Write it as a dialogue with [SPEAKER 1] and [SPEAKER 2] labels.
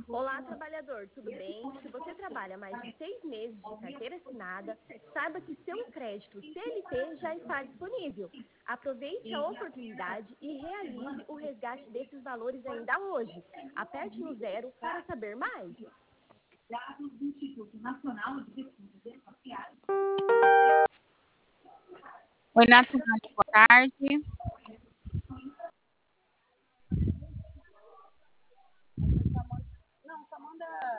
[SPEAKER 1] Olá, trabalhador, tudo bem? Se você trabalha mais de 6 meses de carteira assinada, saiba que seu crédito CLT já está disponível. Aproveite a oportunidade e realize o resgate desses valores ainda hoje. Aperte no zero para saber mais.
[SPEAKER 2] Dados do Instituto Nacional de Pesquisas Espaciais.
[SPEAKER 3] Oi, Nacional, boa tarde.